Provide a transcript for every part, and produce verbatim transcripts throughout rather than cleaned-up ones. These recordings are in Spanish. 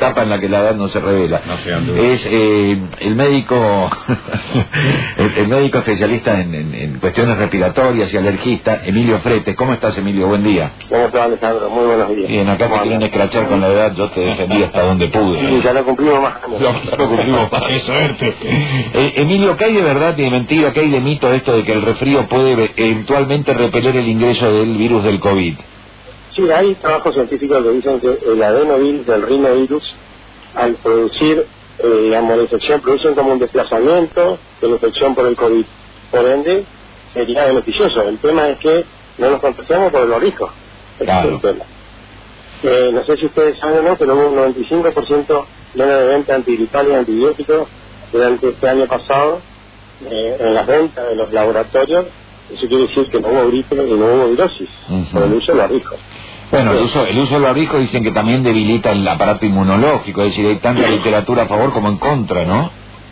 etapa en la que la edad no se revela. No sé, es eh, el médico el, el médico especialista en, en, en cuestiones respiratorias y alergista, Emilio Fretes. ¿Cómo estás, Emilio? Buen día. ¿Cómo estás, Alejandro? Muy buenos días. Bien, acá te quieren escrachar con la edad, yo te defendí hasta donde pude. Sí, ya lo cumplimos más. Ya lo cumplimos más. ¡Qué suerte! Eh, Emilio, ¿qué hay de verdad y de mentira, qué hay de mito de esto de que el resfrío puede eventualmente repeler el ingreso del virus del COVID? Sí, hay trabajos científicos que dicen que el adenovirus del rinovirus, al producir, eh, digamos, la infección, producen como un desplazamiento de la infección por el COVID. Por ende, sería beneficioso. El tema es que no nos contagiamos por los riscos. Claro. Eh, no sé si ustedes saben o no, pero hubo un noventa y cinco por ciento menos de venta antigripal y antibióticos durante este año pasado eh, en las ventas de los laboratorios. Eso quiere decir que no hubo gripe y no hubo virosis, uh-huh, por el uso de barbijo. Bueno, el uso, el uso del barbijo dicen que también debilita el aparato inmunológico, es decir, hay tanta literatura a favor como en contra, ¿no?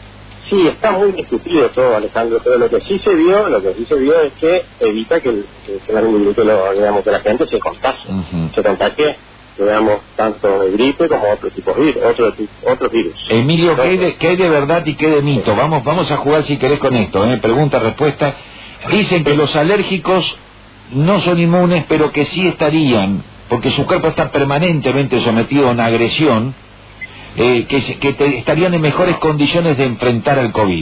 Sí, está muy discutido todo, Alejandro, pero lo que sí se vio, lo que sí se vio es que evita que, el, que, que, la, que, lo, digamos, que la gente se contagie, uh-huh, se contagie, digamos, tanto de gripe como otro tipo de virus, otro, otros virus. Emilio, ¿qué hay, de, ¿qué hay de verdad y qué de mito? Vamos, vamos a jugar si querés con esto, ¿eh? Pregunta, respuesta. Dicen que los alérgicos no son inmunes, pero que sí estarían, porque su cuerpo está permanentemente sometido a una agresión, eh, que, que te, estarían en mejores condiciones de enfrentar al COVID.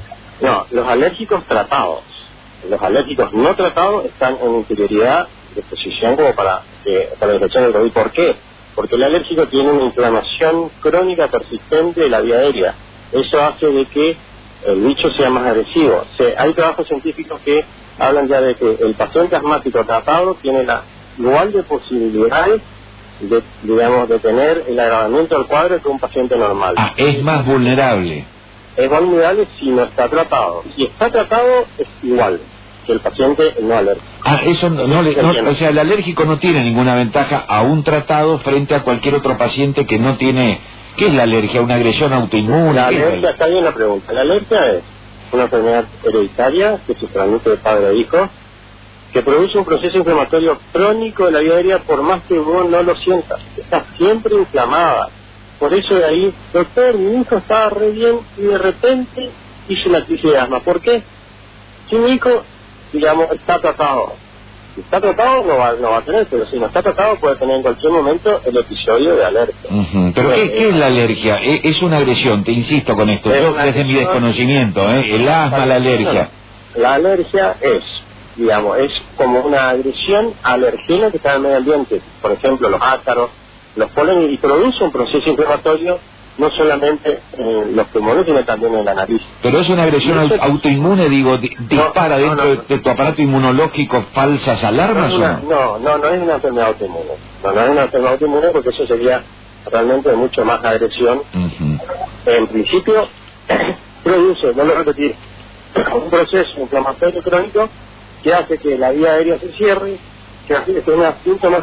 No, los alérgicos tratados, los alérgicos no tratados están en inferioridad de exposición como para, eh, para la infección del COVID. ¿Por qué? Porque el alérgico tiene una inflamación crónica persistente de la vía aérea. Eso hace de que el bicho sea más agresivo. O sea, hay trabajos científicos que hablan ya de que el paciente asmático tratado tiene la igual de posibilidades de, digamos, de tener el agravamiento del cuadro que un paciente normal. Ah, es más vulnerable. Es más vulnerable si no está tratado. Si está tratado, es igual que el paciente no alérgico. Ah, eso no, no, le, no, o sea, el alérgico no tiene ninguna ventaja a un tratado frente a cualquier otro paciente que no tiene. ¿Qué es la alergia? ¿Una agresión autoinmune? La alergia, está bien la pregunta. La alergia es una enfermedad hereditaria que se transmite de padre a hijo, que produce un proceso inflamatorio crónico de la vía aérea por más que vos no lo sientas. Está siempre inflamada. Por eso de ahí, doctor, mi hijo estaba re bien y de repente hizo una crisis de asma. ¿Por qué? Si mi hijo, digamos, está tratado. Si está tratado no va, no va a tener, pero si no está tratado puede tener en cualquier momento el episodio de alergia. Uh-huh. ¿Pero qué, qué es la alergia? Es una agresión, te insisto con esto, yo desde mi desconocimiento, ¿eh? El asma, la alergia. La alergia es, digamos, es como una agresión alergena que está en el medio ambiente. Por ejemplo, los ácaros, los polen, y produce un proceso inflamatorio no solamente en los pulmones, sino también en la nariz. Pero es una agresión eso, autoinmune, digo, di, no, dispara no, dentro no, no. de tu aparato inmunológico falsas alarmas, no, una, ¿o no? No, no, no es una enfermedad autoinmune. No, no es una enfermedad autoinmune porque eso sería realmente de mucho más agresión. Uh-huh. En principio, produce, vuelvo a repetir, un proceso inflamatorio crónico que hace que la vía aérea se cierre, que hace que tenga síntomas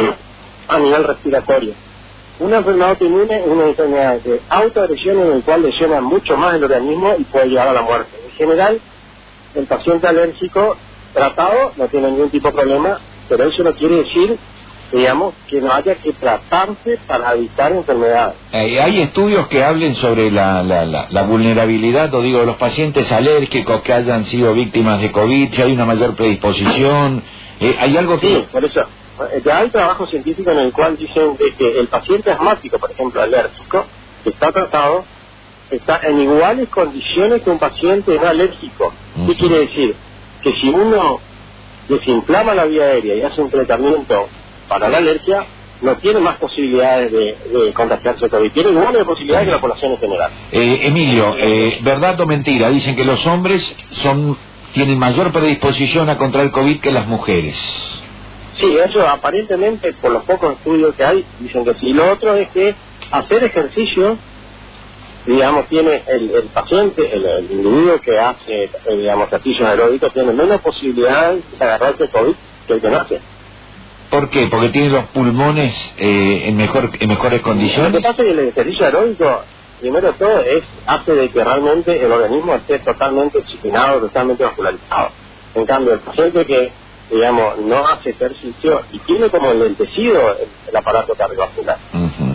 a nivel respiratorio. Una enfermedad autoinmune es una enfermedad de autoagresión en la cual lesiona mucho más el organismo y puede llevar a la muerte. En general, el paciente alérgico tratado no tiene ningún tipo de problema, pero eso no quiere decir, digamos, que no haya que tratarse para evitar enfermedades. Eh, ¿Hay estudios que hablen sobre la, la, la, la vulnerabilidad, o digo, de los pacientes alérgicos que hayan sido víctimas de COVID, si hay una mayor predisposición? Eh, ¿Hay algo que...? Sí, por eso... Ya hay trabajo científico en el cual dicen de que el paciente asmático, por ejemplo, alérgico, que está tratado, está en iguales condiciones que un paciente no alérgico. Uh-huh. ¿Qué quiere decir? Que si uno desinflama la vía aérea y hace un tratamiento para la alergia, no tiene más posibilidades de, de contagiarse COVID. Tiene iguales posibilidades que la población en general. Eh, Emilio, eh, ¿verdad o mentira? Dicen que los hombres son tienen mayor predisposición a contraer COVID que las mujeres. Sí, eso aparentemente, por los pocos estudios que hay, dicen que sí. Lo otro es que hacer ejercicio, digamos, tiene el, el paciente, el, el individuo que hace, eh, digamos, ejercicios aeróbicos, tiene menos posibilidades de agarrarse COVID que el que no hace. ¿Por qué? ¿Porque tiene los pulmones eh, en, mejor, en mejores condiciones? Lo que pasa es que el ejercicio aeróbico, primero de todo, es, hace de que realmente el organismo esté totalmente oxigenado, totalmente vascularizado. En cambio, el paciente que, digamos, no hace ejercicio y tiene como enlentecido el, el aparato cardiovascular. Uh-huh.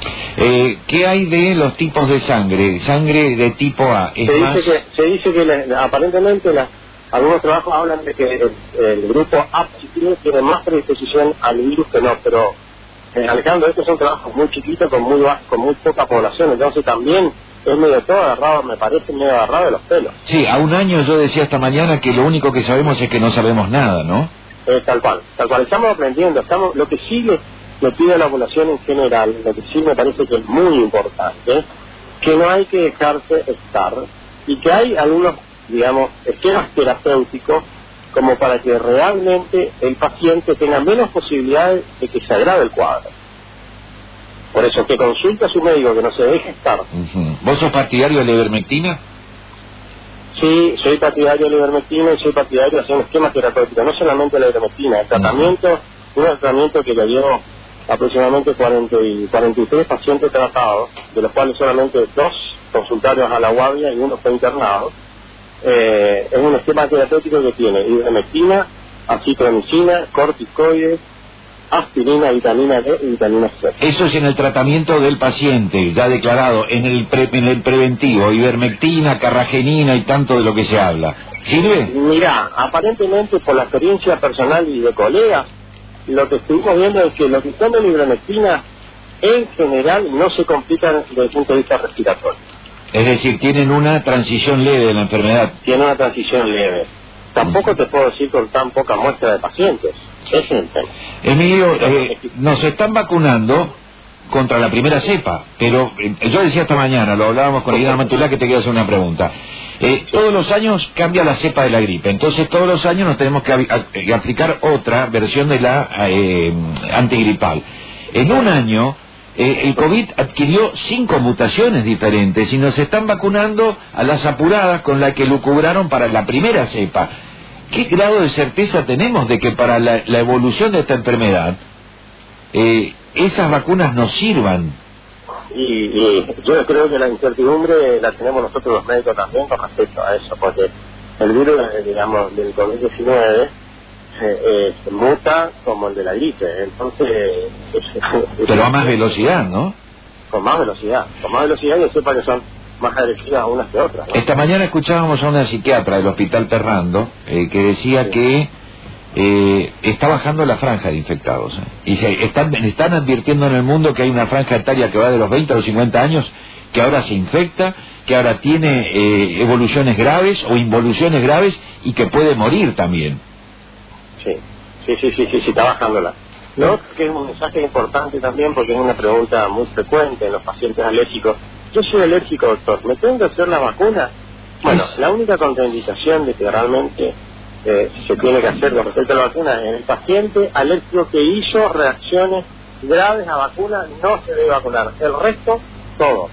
Eh, ¿Qué hay de los tipos de sangre? Sangre de tipo A. ¿Es se, más... dice que, se dice que la, aparentemente la, algunos trabajos hablan de que el, el grupo A positivo tiene más predisposición al virus que no, pero eh, Alejandro, estos son trabajos muy chiquitos con muy, con muy poca población, entonces también es medio todo agarrado, me parece medio agarrado de los pelos. Sí, a un año yo decía esta mañana que lo único que sabemos es que no sabemos nada, ¿no? Eh, tal cual, tal cual, estamos aprendiendo, estamos, lo que sí le, le pido a la población en general, lo que sí me parece que es muy importante, que no hay que dejarse estar y que hay algunos, digamos, esquemas terapéuticos como para que realmente el paciente tenga menos posibilidades de que se agrave el cuadro. Por eso, que consulte a su médico, que no se deje estar. Uh-huh. ¿Vos sos partidario de la ivermectina? Sí, soy partidario de la ivermectina y soy partidario de hacer un esquema terapéutico, no solamente la ivermectina, el tratamiento, uh-huh. un tratamiento que le dio aproximadamente cuarenta y, cuarenta y tres pacientes tratados, de los cuales solamente dos consultaron a la guardia y uno fue internado. Eh, es un esquema terapéutico que tiene ivermectina, acitromicina, corticoides, aspirina, vitamina D y vitamina C. Eso es en el tratamiento del paciente, ya declarado, en el, pre, en el preventivo, ivermectina, carragenina y tanto de lo que se habla. ¿Sirve? Mira, aparentemente por la experiencia personal y de colegas, lo que estuvimos viendo es que los que toman ivermectina en general no se complican desde el punto de vista respiratorio. Es decir, tienen una transición leve de la enfermedad. Tienen una transición leve. Tampoco te puedo decir con tan poca muestra de pacientes. Es el tema. Emilio, eh, nos están vacunando contra la primera cepa, pero eh, yo decía esta mañana, lo hablábamos con Liliana Mantulá, que te quiero hacer una pregunta. Eh, todos los años cambia la cepa de la gripe, entonces todos los años nos tenemos que a, a, aplicar otra versión de la eh, antigripal. En un año, eh, el COVID adquirió cinco mutaciones diferentes y nos están vacunando a las apuradas con la que lucubraron para la primera cepa. ¿Qué grado de certeza tenemos de que para la, la evolución de esta enfermedad eh, esas vacunas nos sirvan? Y, y yo creo que la incertidumbre la tenemos nosotros los médicos también con respecto a eso, porque el virus, digamos, del COVID diecinueve eh, eh, muta como el de la gripe, entonces... Es, Pero a más velocidad, ¿no? Con más velocidad, con más velocidad y sepa que son más agresivas unas que otras, ¿no? Esta mañana escuchábamos a una psiquiatra del Hospital Terrando eh, que decía sí. que eh, está bajando la franja de infectados. ¿eh? Y se están, están advirtiendo en el mundo que hay una franja etaria que va de los veinte a los cincuenta años que ahora se infecta, que ahora tiene eh, evoluciones graves o involuciones graves y que puede morir también. Sí, sí, sí, sí, sí, sí está bajándola. Lo otro que es un mensaje importante también porque es una pregunta muy frecuente en los pacientes alérgicos. Yo soy alérgico, doctor, ¿me tengo que hacer la vacuna? Bueno, la única contraindicación de que realmente eh, se tiene que hacer con respecto a la vacuna es el paciente alérgico que hizo reacciones graves a vacuna, no se debe vacunar. El resto, todo.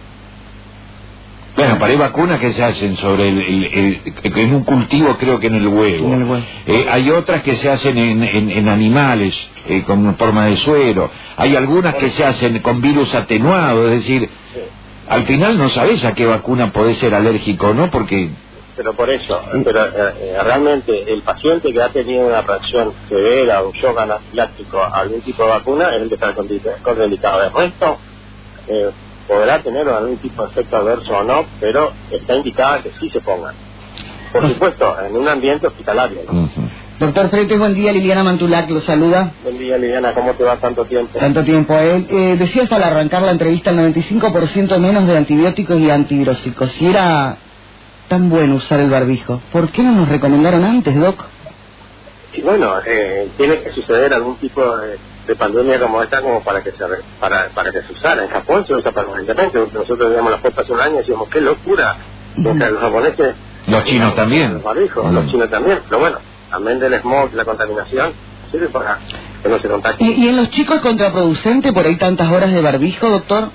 Bueno, para hay vacunas que se hacen sobre el, el, el, en un cultivo, creo que en el huevo. En el huevo. Eh, hay otras que se hacen en, en, en animales, eh, con forma de suero. Hay algunas que se hacen con virus atenuado, es decir, sí. Al final no sabes a qué vacuna podés ser alérgico, ¿no? Porque... Pero por eso, pero eh, realmente el paciente que ha tenido una reacción severa o un shock anafiláctico a algún tipo de vacuna es el que está contraindicado. El resto eh, podrá tener algún tipo de efecto adverso o no, pero está indicada que sí se pongan. Por supuesto, en un ambiente hospitalario, ¿no? Uh-huh. Doctor Freites, buen día, Liliana Mantulac lo saluda. Buen día, Liliana, ¿cómo te va tanto tiempo? Tanto tiempo a él. Eh, decías al arrancar la entrevista el noventa y cinco por ciento menos de antibióticos y antivirósicos. Si era tan bueno usar el barbijo, ¿por qué no nos recomendaron antes, Doc? Y bueno, eh, tiene que suceder algún tipo de, de pandemia como esta como para que se para para que se usara. En Japón se usa permanentemente. Nosotros veíamos las fotos hace un año y decíamos, qué locura. Uh-huh. Los japoneses... Los chinos también. Los barbijos, uh-huh. Los chinos también, pero bueno. Amén del smog, la contaminación, sirve para que no se contacte. ¿Y, ¿Y en los chicos es contraproducente por ahí tantas horas de barbijo, doctor?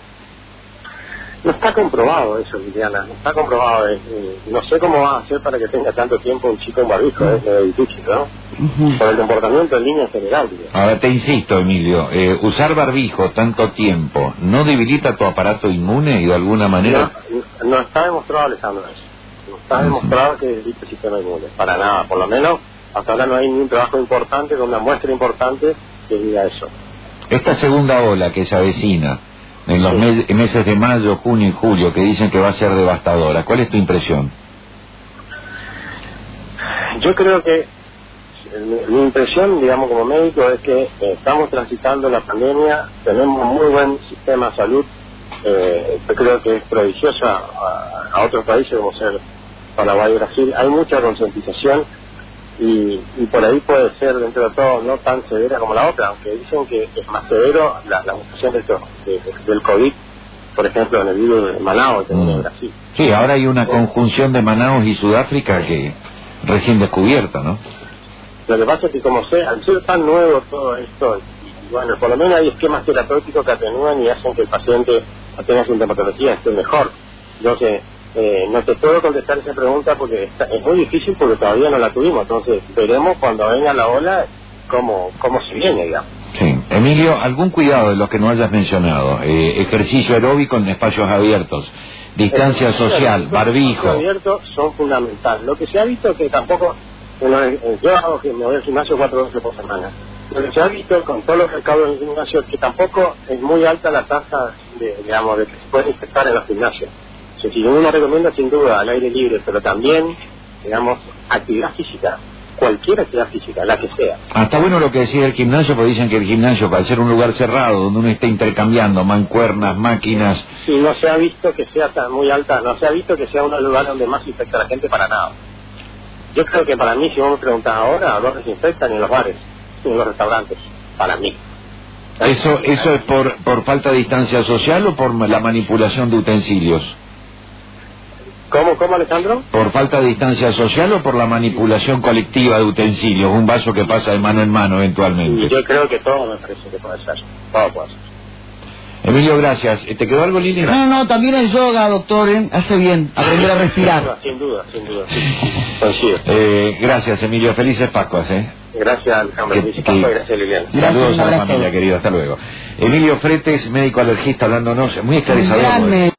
No está comprobado eso, Liliana, no está comprobado. Eh, no sé cómo va a hacer para que tenga tanto tiempo un chico en barbijo, es eh, difícil, ¿no? Uh-huh. Por el comportamiento en línea general. Digamos. Ahora te insisto, Emilio, eh, usar barbijo tanto tiempo, ¿no debilita tu aparato inmune y de alguna manera? No, no está demostrado, Alejandro, eso. No está uh-huh. demostrado que debilita el sistema inmune, para nada, por lo menos. Hasta ahora no hay ningún trabajo importante, con una muestra importante que diga eso. Esta segunda ola que se avecina, en los Sí. me meses de mayo, junio y julio, que dicen que va a ser devastadora. ¿Cuál es tu impresión? Yo creo que mi, mi impresión, digamos, como médico, es que eh, estamos transitando la pandemia, tenemos un muy buen sistema de salud, eh, yo creo que es prodigioso a, a otros países como ser Paraguay y Brasil. Hay mucha concientización y, y por ahí puede ser, dentro de todo, no tan severa como la otra, aunque dicen que es más severo la, la mutación del, de, del COVID, por ejemplo, en el virus de Manaus, que viene de Brasil. Sí, ahora hay una conjunción de Manaus y Sudáfrica que recién descubierta, ¿no? Lo que pasa es que, como sé, al ser tan nuevo todo esto, y, y bueno, por lo menos hay esquemas terapéuticos que atenúan y hacen que el paciente tenga sintomatología esté mejor. Entonces, eh, no te puedo contestar esa pregunta porque está, es muy difícil porque todavía no la tuvimos. Entonces, veremos cuando venga la ola cómo, cómo se viene, digamos. Sí. Emilio, ¿algún cuidado de los que no hayas mencionado? Eh, ejercicio aeróbico en espacios abiertos, distancia El social, barbijo. Los abiertos son fundamentales. Lo que se ha visto es que tampoco, bueno, eh, yo hago que me voy al gimnasio cuatro veces por semana. Lo que se ha visto con todos los recaudos del gimnasio es que tampoco es muy alta la tasa de, digamos, de que se puede infectar en los gimnasios. O sea, si uno recomienda sin duda al aire libre, pero también, digamos, actividad física. Cualquier actividad física, la que sea. Ah, está bueno lo que decía el gimnasio, porque dicen que el gimnasio, para ser un lugar cerrado, donde uno está intercambiando mancuernas, máquinas... Sí, no se ha visto que sea tan muy alta, no se ha visto que sea un lugar donde más infecta a la gente para nada. Yo creo que para mí, si vos me preguntás ahora, no desinfectan en los bares, ni en los restaurantes, para mí. ¿Eso eso es por, por falta de distancia social o por la manipulación de utensilios? ¿Cómo, cómo, Alejandro? ¿Por falta de distancia social o por la manipulación colectiva de utensilios? Un vaso que pasa de mano en mano eventualmente. Y yo creo que todo me parece que puede ser. Todo puede ser. Emilio, gracias. ¿Te quedó algo, Lili? No, no, también el yoga, doctor, ¿eh? Hace bien, aprender a respirar. Sin duda, sin duda, sin duda. Coincido. Eh, gracias, Emilio. Felices Pascuas, ¿eh? Gracias, Alejandro. Que- Felices que- Pascuas y gracias, Liliana. Gracias, Saludos un a la abrazo. familia, querido. Hasta luego. Emilio Fretes, médico alergista, hablándonos. Muy esclarecedor. Gran ¿eh?